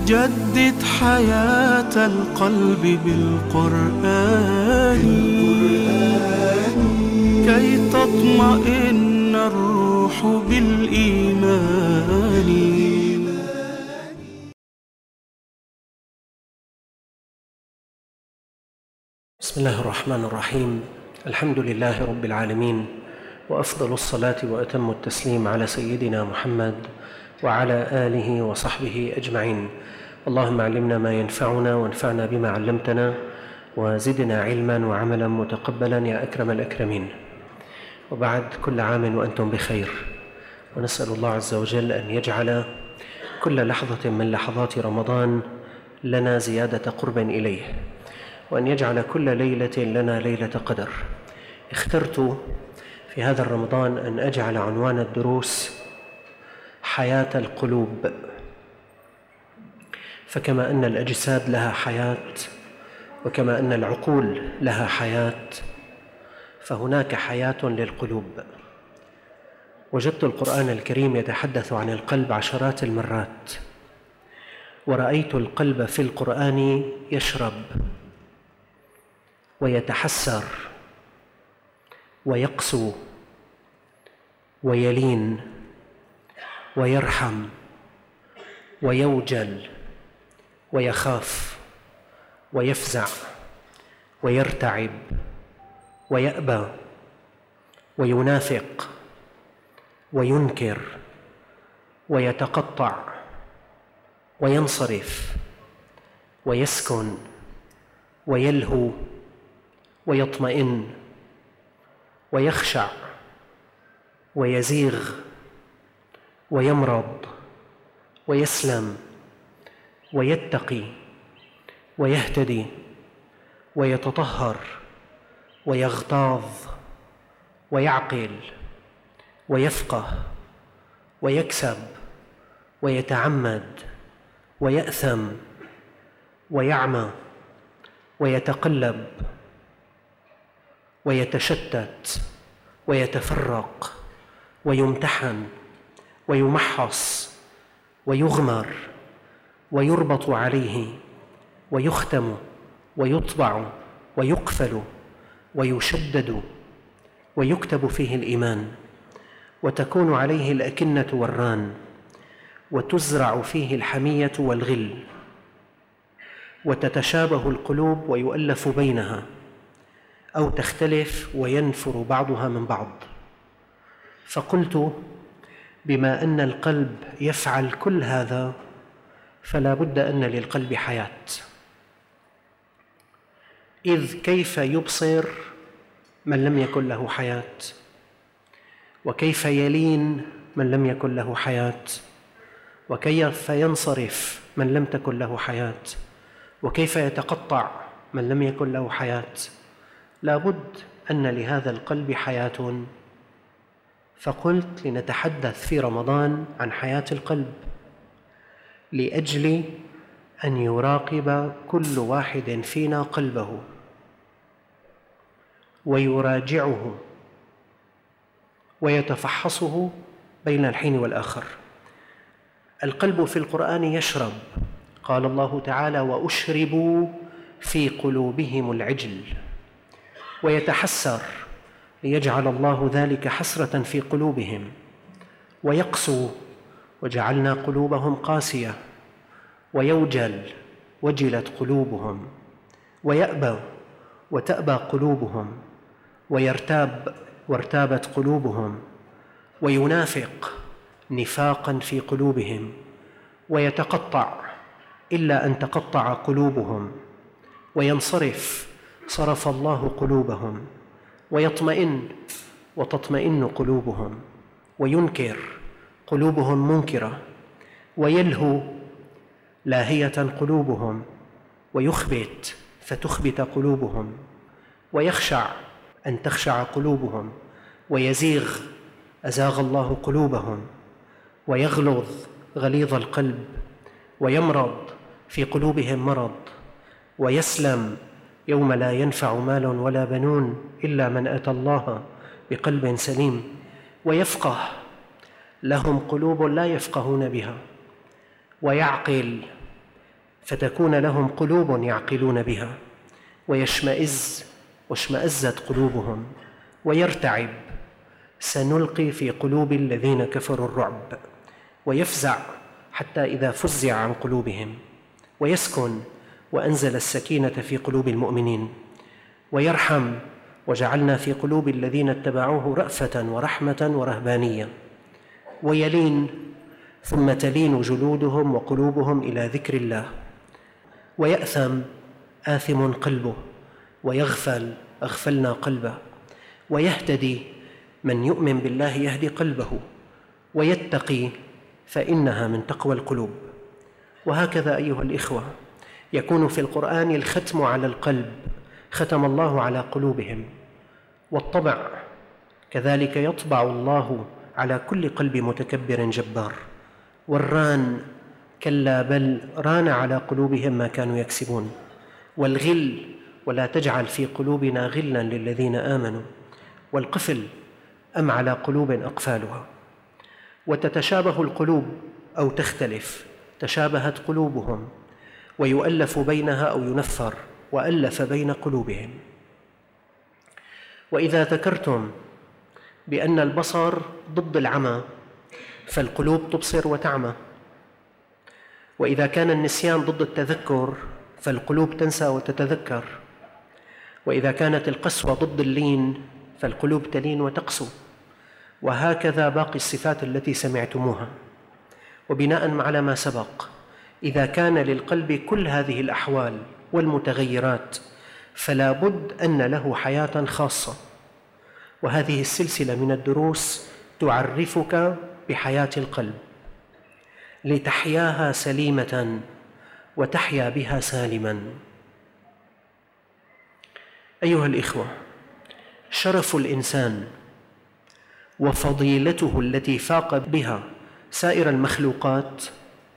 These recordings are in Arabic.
جدد حياة القلب بالقرآن كي تطمئن الروح بالإيمان. بسم الله الرحمن الرحيم. الحمد لله رب العالمين، وأفضل الصلاة وأتم التسليم على سيدنا محمد وعلى آله وصحبه أجمعين. اللهم علمنا ما ينفعنا وانفعنا بما علمتنا وزدنا علما وعملا متقبلا يا أكرم الأكرمين. وبعد، كل عام وأنتم بخير، ونسأل الله عز وجل أن يجعل كل لحظة من لحظات رمضان لنا زيادة قرب إليه، وأن يجعل كل ليلة لنا ليلة قدر. اخترت في هذا الرمضان أن أجعل عنوان الدروس حياة القلوب، فكما أن الأجساد لها حياة وكما أن العقول لها حياة، فهناك حياة للقلوب. وجدت القرآن الكريم يتحدث عن القلب عشرات المرات، ورأيت القلب في القرآن يشرب ويتحسر ويقسو ويلين ويرحم ويوجل ويخاف ويفزع ويرتعب ويأبى وينافق وينكر ويتقطع وينصرف ويسكن ويلهو ويطمئن ويخشع ويزيغ ويمرض ويسلم ويتقي ويهتدي ويتطهر ويغتاظ ويعقل ويفقه ويكسب ويتعمد ويأثم ويعمى ويتقلب ويتشتت ويتفرق ويمتحن ويمحص ويغمر ويربط عليه ويختم ويطبع ويقفل ويشدد ويكتب فيه الإيمان، وتكون عليه الأكنة والران، وتزرع فيه الحمية والغل، وتتشابه القلوب ويؤلف بينها، أو تختلف وينفر بعضها من بعض. فقلت بما أن القلب يفعل كل هذا فلا بد أن للقلب حياة، إذ كيف يبصر من لم يكن له حياة؟ وكيف يلين من لم يكن له حياة؟ وكيف ينصرف من لم تكن له حياة؟ وكيف يتقطع من لم يكن له حياة؟ لا بد أن لهذا القلب حياة. فقلت لنتحدث في رمضان عن حياة القلب، لأجل أن يراقب كل واحد فينا قلبه ويراجعه ويتفحصه بين الحين والآخر. القلب في القرآن يشرب، قال الله تعالى: وأشربوا في قلوبهم العجل، ويتحسر ليجعل الله ذلك حسرة في قلوبهم، ويقسو وجعلنا قلوبهم قاسية، ويوجل وجلت قلوبهم، ويأبى وتأبى قلوبهم، ويرتاب وارتابت قلوبهم، وينافق نفاقا في قلوبهم، ويتقطع إلا أن تقطع قلوبهم، وينصرف صرف الله قلوبهم، ويطمئن وتطمئن قلوبهم، وينكر قلوبهم منكرة، ويلهو لاهية قلوبهم، ويخبت فتخبت قلوبهم، ويخشع أن تخشع قلوبهم، ويزيغ أزاغ الله قلوبهم، ويغلظ غليظ القلب، ويمرض في قلوبهم مرض، ويسلم يوم لا ينفع مال ولا بنون إلا من أتى الله بقلب سليم، ويفقه لهم قلوب لا يفقهون بها، ويعقل فتكون لهم قلوب يعقلون بها واشمأزت قلوبهم ويرتعب، سنلقي في قلوب الذين كفروا الرعب ويفزع حتى إذا فزع عن قلوبهم، ويسكن وأنزل السكينة في قلوب المؤمنين، ويرحم وجعلنا في قلوب الذين اتبعوه رأفة ورحمة ورهبانية، ويلين ثم تلين جلودهم وقلوبهم إلى ذكر الله، ويأثم آثم قلبه، ويغفل أغفلنا قلبه، ويهتدي من يؤمن بالله يهدي قلبه، ويتقي فإنها من تقوى القلوب. وهكذا أيها الإخوة يكون في القرآن الختم على القلب، ختم الله على قلوبهم، والطبع كذلك يطبع الله على كل قلب متكبر جبار، والران كلا بل ران على قلوبهم ما كانوا يكسبون، والغل ولا تجعل في قلوبنا غلا للذين آمنوا، والقفل أم على قلوب أقفالها. وتتشابه القلوب أو تختلف، تشابهت قلوبهم ويؤلف بينها أو ينفر، وألف بين قلوبهم. وإذا ذكرتم بأن البصر ضد العمى فالقلوب تبصر وتعمى، وإذا كان النسيان ضد التذكر فالقلوب تنسى وتتذكر، وإذا كانت القسوة ضد اللين فالقلوب تلين وتقسو، وهكذا باقي الصفات التي سمعتموها. وبناء على ما سبق، إذا كان للقلب كل هذه الأحوال والمتغيرات فلا بد أن له حياة خاصة، وهذه السلسلة من الدروس تعرفك بحياة القلب لتحياها سليمة وتحيا بها سالما. أيها الإخوة، شرف الإنسان وفضيلته التي فاق بها سائر المخلوقات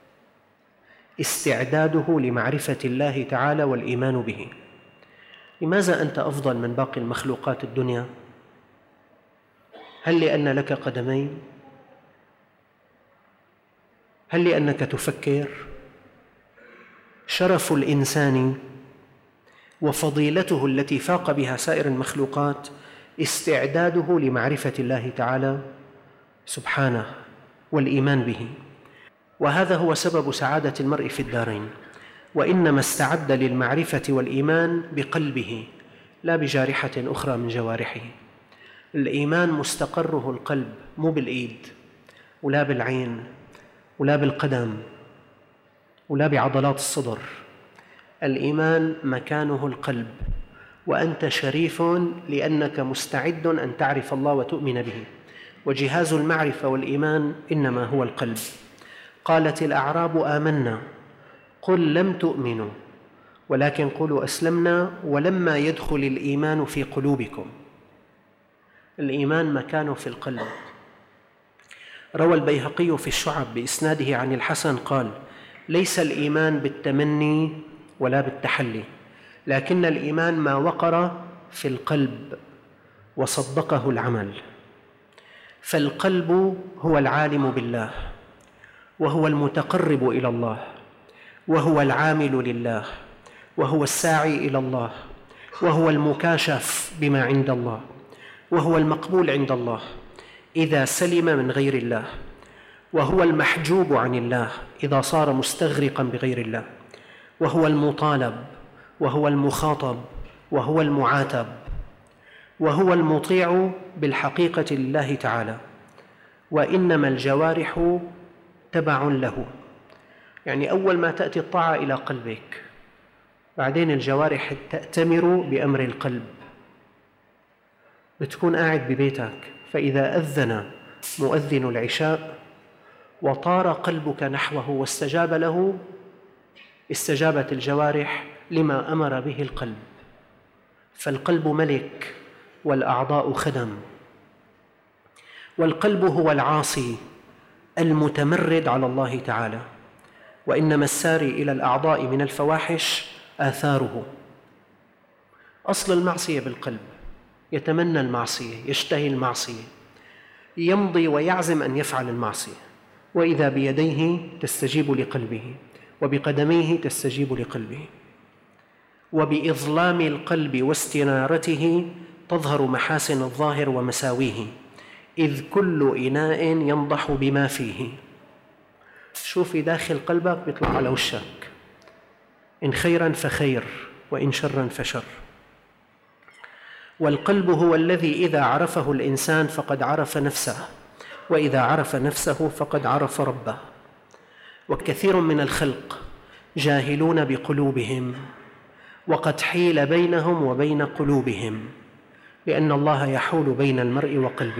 استعداده لمعرفة الله تعالى والإيمان به. لماذا أنت أفضل من باقي المخلوقات الدنيا؟ هل لأن لك قدمين؟ هل لأنك تفكر؟ شرف الإنسان وفضيلته التي فاق بها سائر المخلوقات استعداده لمعرفة الله تعالى سبحانه والإيمان به، وهذا هو سبب سعادة المرء في الدارين. وإنما استعد للمعرفة والإيمان بقلبه لا بجارحة أخرى من جوارحه. الإيمان مستقره القلب، مو بالإيد ولا بالعين ولا بالقدم ولا بعضلات الصدر. الإيمان مكانه القلب، وأنت شريف لأنك مستعد أن تعرف الله وتؤمن به، وجهاز المعرفة والإيمان إنما هو القلب. قالت الأعراب آمنا قل لم تؤمنوا ولكن قولوا أسلمنا ولما يدخل الإيمان في قلوبكم. الإيمان مكانه في القلب. روى البيهقي في الشعب بإسناده عن الحسن قال: ليس الإيمان بالتمني ولا بالتحلي، لكن الإيمان ما وقر في القلب وصدقه العمل. فالقلب هو العالم بالله، وهو المتقرب إلى الله، وهو العامل لله، وهو الساعي إلى الله، وهو المكاشف بما عند الله، وهو المقبول عند الله إذا سلم من غير الله، وهو المحجوب عن الله إذا صار مستغرقا بغير الله، وهو المطالب، وهو المخاطب، وهو المعاتب، وهو المطيع بالحقيقة لله تعالى. وإنما الجوارح تبع له، يعني أول ما تأتي الطاعة إلى قلبك، بعدين الجوارح تأتمر بأمر القلب. بتكون قاعد ببيتك فإذا أذن مؤذن العشاء وطار قلبك نحوه واستجاب له، استجابت الجوارح لما أمر به القلب. فالقلب ملك والأعضاء خدم، والقلب هو العاصي المتمرد على الله تعالى، وإنما الساري إلى الأعضاء من الفواحش آثاره. أصل المعصية بالقلب، يتمنى المعصية، يشتهي المعصية، يمضي ويعزم أن يفعل المعصية، وإذا بيديه تستجيب لقلبه، وبقدميه تستجيب لقلبه، وبإظلام القلب واستنارته تظهر محاسن الظاهر ومساويه، إذ كل إناء ينضح بما فيه. شوفي داخل قلبك بيطلع على وشك، إن خيراً فخير وإن شراً فشر. والقلب هو الذي إذا عرفه الإنسان فقد عرف نفسه، وإذا عرف نفسه فقد عرف ربه. وكثير من الخلق جاهلون بقلوبهم، وقد حيل بينهم وبين قلوبهم، لأن الله يحول بين المرء وقلبه.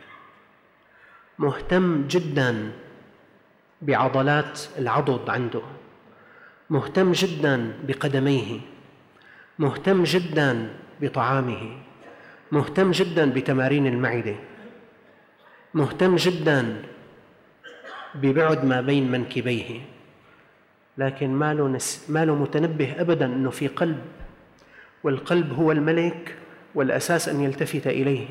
مهتم جداً بعضلات العضد عنده، مهتم جداً بقدميه، مهتم جداً بطعامه، مهتم جداً بتمارين المعدة، مهتم جداً ببعد ما بين منكبيه، لكن ما له متنبه أبداً أنه في قلب، والقلب هو الملك والأساس أن يلتفت إليه.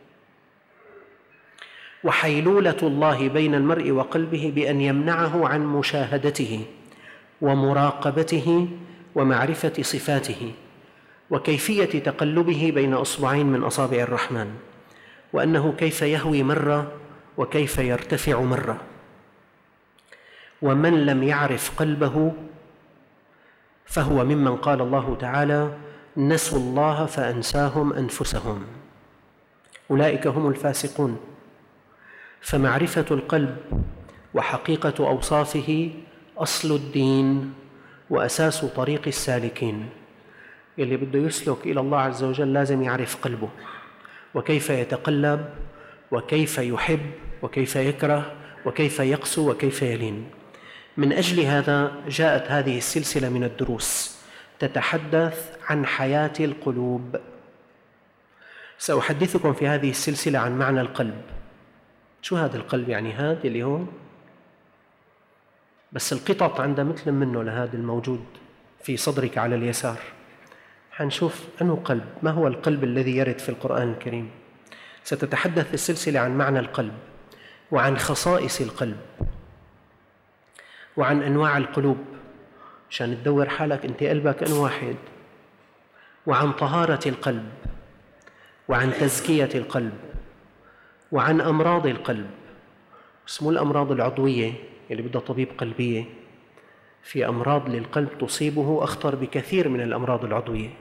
وحيلولة الله بين المرء وقلبه بأن يمنعه عن مشاهدته ومراقبته ومعرفة صفاته وكيفية تقلبه بين أصبعين من أصابع الرحمن، وأنه كيف يهوي مرة وكيف يرتفع مرة. ومن لم يعرف قلبه فهو ممن قال الله تعالى: نسوا الله فأنساهم أنفسهم، أولئك هم الفاسقون. فمعرفة القلب وحقيقة أوصافه أصل الدين وأساس طريق السالكين. اللي بده يسلك إلى الله عز وجل لازم يعرف قلبه، وكيف يتقلب، وكيف يحب، وكيف يكره، وكيف يقسو، وكيف يلين. من أجل هذا جاءت هذه السلسلة من الدروس تتحدث عن حياة القلوب. سأحدثكم في هذه السلسلة عن معنى القلب. شو هذا القلب؟ يعني هذا اللي هون، بس القطط عندها مثل منه لهذا الموجود في صدرك على اليسار. حنشوف أنه قلب، ما هو القلب الذي يرد في القرآن الكريم. ستتحدث السلسلة عن معنى القلب، وعن خصائص القلب، وعن أنواع القلوب، عشان تدور حالك أنت قلبك أنو واحد، وعن طهارة القلب، وعن تزكية القلب، وعن أمراض القلب. اسمه الأمراض العضوية اللي بدها طبيب قلبية. في أمراض للقلب تصيبه أخطر بكثير من الأمراض العضوية.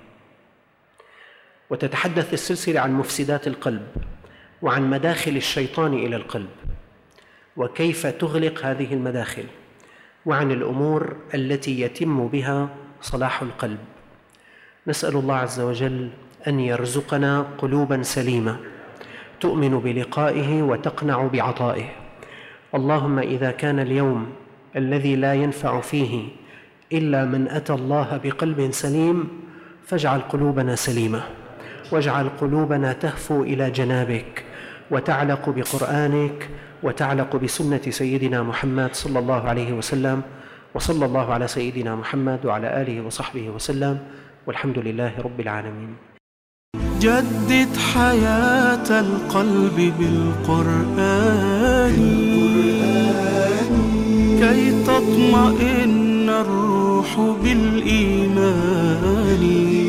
وتتحدث السلسلة عن مفسدات القلب، وعن مداخل الشيطان إلى القلب، وكيف تغلق هذه المداخل، وعن الأمور التي يتم بها صلاح القلب. نسأل الله عز وجل أن يرزقنا قلوباً سليمة تؤمن بلقائه وتقنع بعطائه. اللهم إذا كان اليوم الذي لا ينفع فيه إلا من أتى الله بقلب سليم، فاجعل قلوبنا سليمة، واجعل قلوبنا تهفو إلى جنابك وتعلق بقرآنك وتعلق بسنة سيدنا محمد صلى الله عليه وسلم. وصلى الله على سيدنا محمد وعلى آله وصحبه وسلم، والحمد لله رب العالمين. جدد حياة القلب بالقرآن كي تطمئن الروح بالإيمان.